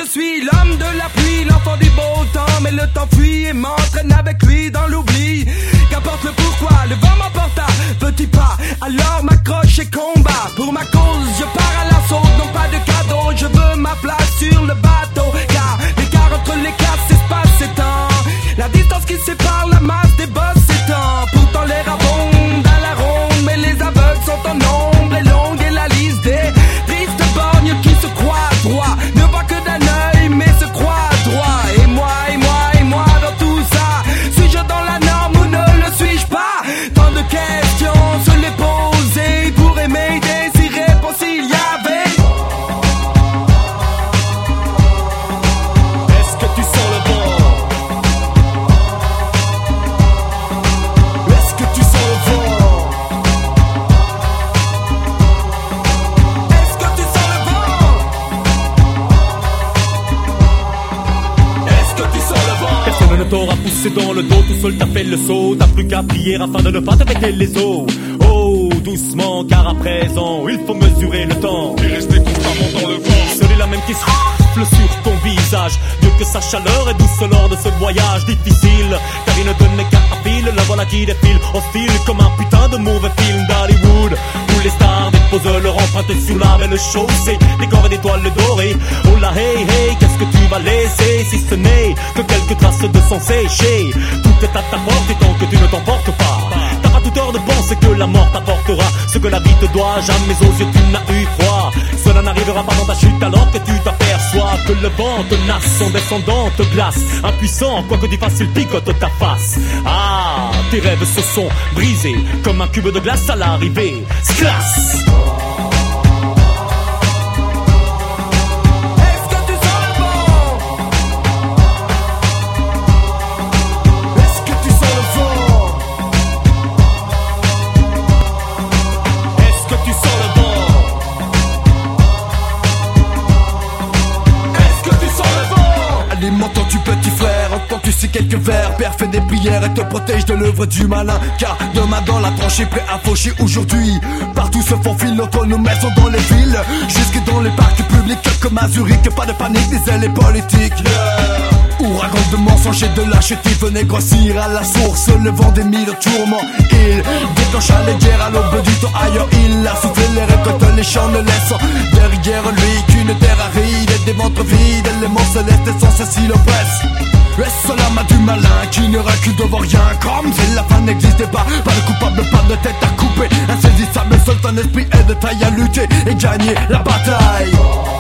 suis l'homme de la pluie, l'enfant du beau temps. Mais le temps fuit et m'entraîne avec lui dans l'oubli. Qu'importe le pourquoi, le vent m'emporta, petit pas. Alors m'accroche et combat. Pour ma cause, je pars à l'assaut. Non pas de cadeau, je veux ma place sur le bateau. Car l'écart entre les classes, espace et temps. La distance qui sépare la masse des bosses s'étend. Pourtant les rabondent à la ronde, mais les aveugles sont en nombre. Et longue est la liste des tristes borgnes qui se croient droits. Ne voient que d'un œil, mais se croient droits. Et moi, dans tout ça, suis-je dans la norme ou ne le suis-je pas? Tant de questions se les poser pour aimer des réponses il y avait. Est-ce que tu sens le vent? Est-ce que tu sens le vent? Est-ce que tu sens le vent? Est-ce que tu sens le vent? Personne ne t'aura poussé dans le dos, tout seul t'as fait le saut. T'as plus qu'à prier afin de ne pas te péter les os. Oh, doucement, car à présent, il faut mesurer le temps et rester constamment dans le vent. Seule est la même qui souffle sur ton visage. Dieu que sa chaleur est douce lors de ce voyage difficile. Car il ne donnait qu'à fil, la voilà qui défile hostile comme un putain de mauvais film d'Hollywood où les stars déposent leur empreinte sur la belle chaussée, décorée d'étoiles dorées. Oh là hey hey, qu'est-ce que tu vas laisser si ce n'est que quelques traces de sang séché? Tout est à ta porte et tant que tu ne t'emportes pas, t'as pas tout tort de penser que la mort t'apportera ce que la vie te doit. Jamais aux yeux tu n'as eu froid. Cela n'arrivera pas dans ta chute alors que tu t'aperçois que le vent tenace en descendant te glace. Impuissant, quoi que tu fasses, il picote ta face. Ah, tes rêves se sont brisés comme un cube de glace à l'arrivée. Sclass! M'entends-tu petit frère, entends-tu ces quelques vers? Père fait des prières et te protège de l'œuvre du malin. Car demain dans la tranchée prêt à faucher aujourd'hui. Partout se faufilent entre nos maisons dans les villes, jusque dans les parcs publics comme à Zurich. Pas de panique, disaient les politiques. Ouragan de mensonges et de lâcheté venait grossir à la source le vent des mille tourments. Il déclencha les guerres à l'aube du temps ailleurs. Il a soufflé les récoltes, les champs ne laissant derrière lui qu'une terre aride et des ventres vides. Éléments célestes et sans ceci l'oppresse. Est-ce la main du malin qui ne recule devant rien? Comme si la fin n'existait pas, pas de coupable, pas de tête à couper. Insaisissable, seul ton esprit est de taille à lutter et gagner la bataille.